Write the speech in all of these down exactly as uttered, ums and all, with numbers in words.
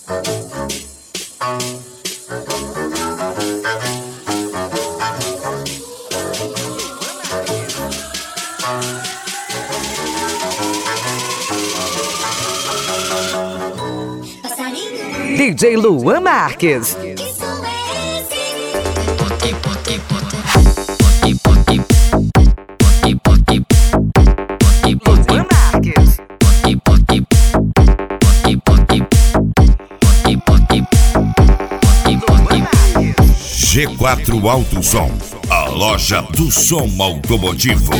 D J Luan Marques. G quatro Alto Som, a loja do som automotivo.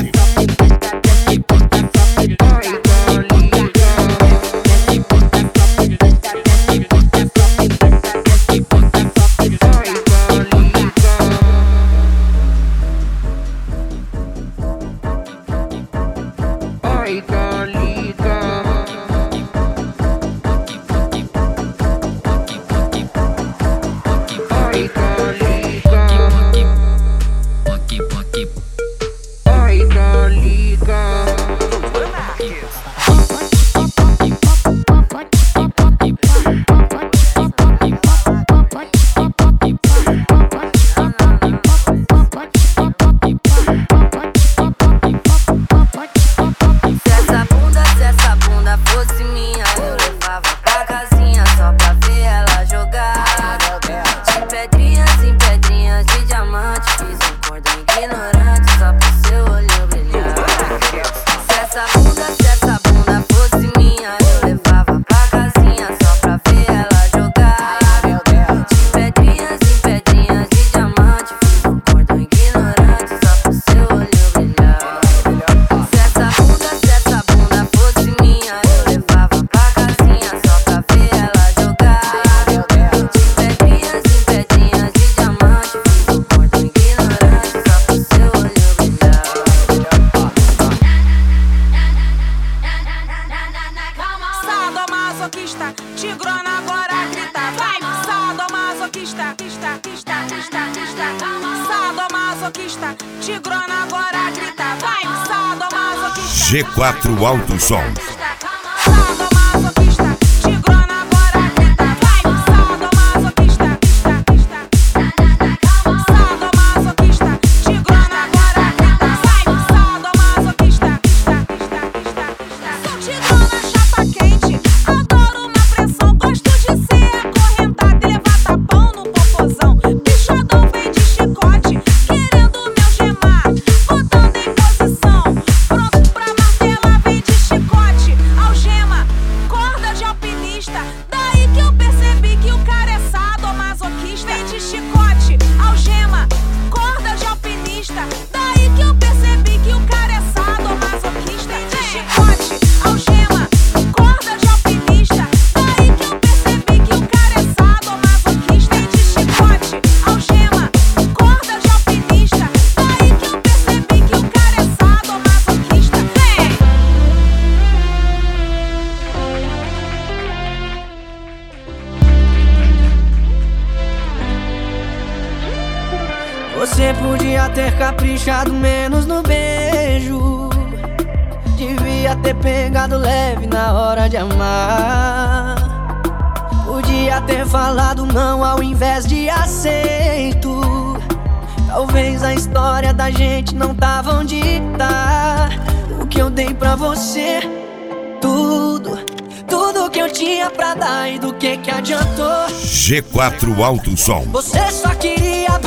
Tigrona agora grita, vai! Sadomasoquista, quista, quista, quista, quista. Sadomasoquista, Tigrona agora grita, vai! Sadomasoquista. G quatro Alto Som. Sadomasoquista, Tigrona agora grita, vai! Sadomasoquista, quista, quista. Sadomasoquista, Tigrona agora grita, vai! Sadomasoquista, quista, quista, quista, quista. Sou tigrona chapa quente, adoro uma pressão, gosto de ser acorrentada e levar tapão no popozão. Bichodão vem de chicote, querendo me algemar, botando em posição, pronto pra martelar, vem de chicote, algema, corda de alpinista. Daí que eu percebi que o cara é sadomasoquista. Vem de chicote, algema, corda de alpinista. Daí que eu percebi que o cara é sadomasoquista. Vem de chicote, algema, corda de alpinista. Daí que eu percebi que o cara é sadomasoquista. Vem de chicote, algema, corda de alpinista. Daí que eu percebi que o cara é sadomasoquista. Vem! Você podia ter caprichado menos no beijo, devia ter pegado leve na hora de amar. Podia ter falado não ao invés de aceito. Talvez a história da gente não tava onde tá. O que eu dei pra você, tudo, tudo que eu tinha pra dar, e do que que adiantou? G quatro Alto Som. Você só queria